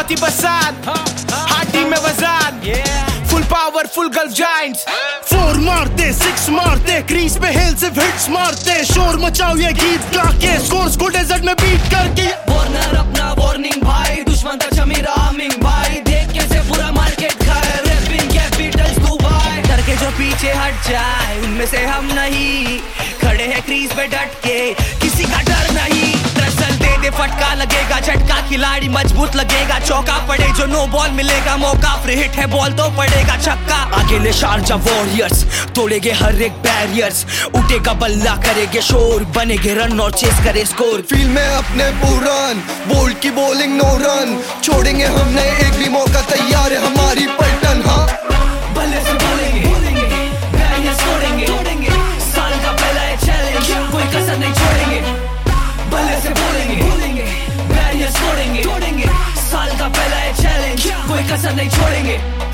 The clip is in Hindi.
मोती बरसात, हाटी में वजान, full power full Gulf Giants. 4 मारते 6 मारते, क्रीज पे हेल से हिट्स मारते, शोर मचाओ ये गीत गा के, स्कोर्स को डेजर्ट में बीट करके। वार्नर अपना वार्निंग भाई, दुश्मन का चमीरा आमिंग भाई, देख कैसे पूरा मार्केट खाए, रैपिंग कैपिटल्स दुबई। डर के जो पीछे हट जाए उनमें से हम नहीं, खड़े हैं क्रीज पे डट के, किसी का डर नहीं। दरअसल दे दे फटका लगेगा झटका, खिलाड़ी मजबूत लगेगा, चौका पड़े जो नो बॉल मिलेगा मौका, फ्री हिट है बॉल तो पड़ेगा छक्का। आगे ले शारजा वॉरियर्स, तोड़ेंगे हर एक बैरियर्स, उठेगा बल्ला करेंगे शोर, बनेंगे रन और चेस करे स्कोर। फील्ड में अपने पूरन, बोल्ड की बॉलिंग नो रन, छोड़ेंगे हमने एक भी मौका, तैयार है हमारी पलटन। हाँ भले से बोलेंगे, बैरियर्स तोड़ेंगे, साल का पहला है चैलेंज, कोई कसर नहीं छोड़ेंगे। भले से बोलेंगे, बैरियर्स तोड़ेंगे, साल का पहला है चैलेंज, कोई कसर नहीं छोड़ेंगे।